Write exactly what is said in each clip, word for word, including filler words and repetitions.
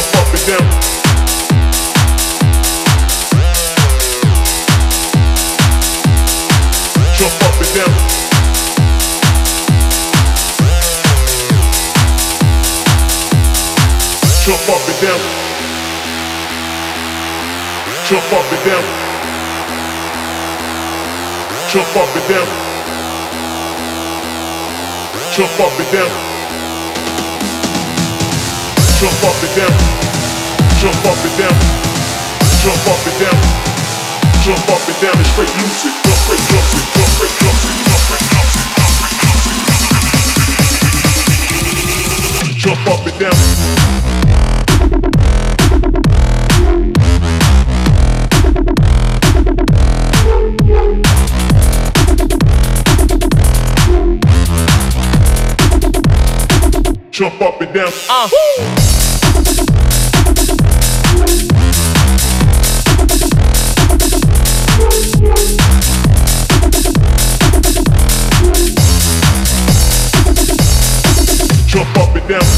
jump up and down. Jump up and down. Jump up and down. Jump up and down. Jump up and down. Jump up and down. Jump up and down. Jump up and down. Jump up and down. Jump up and down. It's straight music. Jump straight, jump straight, jump straight, jump straight, jump straight, jump straight, jump straight, jump up and down. Jump up and down. Uh. Jump up and down.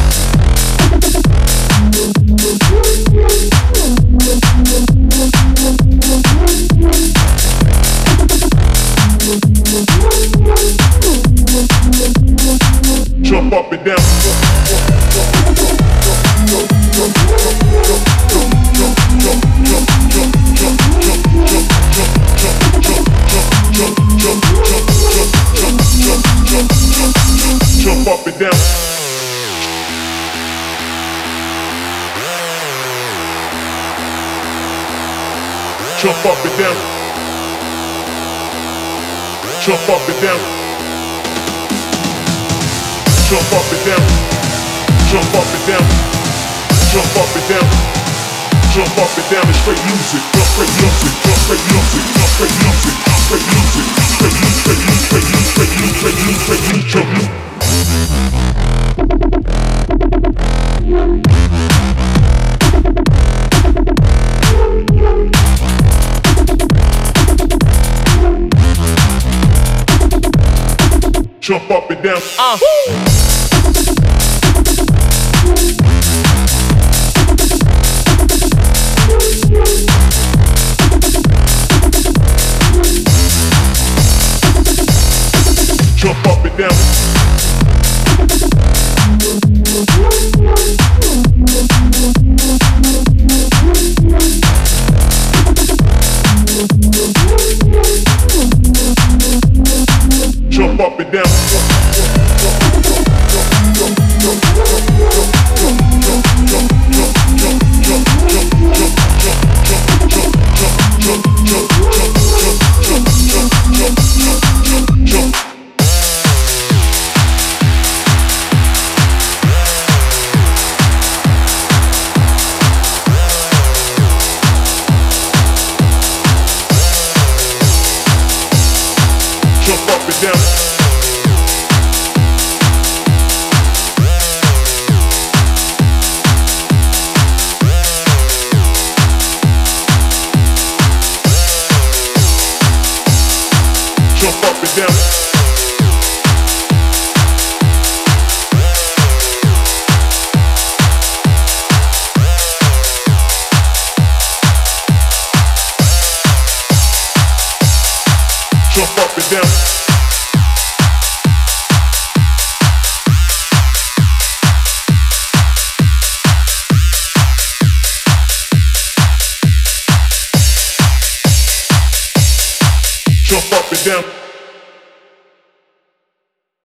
Jump up and down. Jump up and down. Jump up and down. Jump up and down. Jump up and down. Jump up and down. Jump up and down. Jump up and down. It's straight music. Jump straight music. Jump straight music. Jump straight music. Jump straight music. Straight music. Straight music. Straight music. Straight music. Straight music. Straight music. Jump music. Jump up and down. Uh. Jump up and down. Jump up and down. Jump up and down. Jump up and down. Jump up and down. Jump up and down.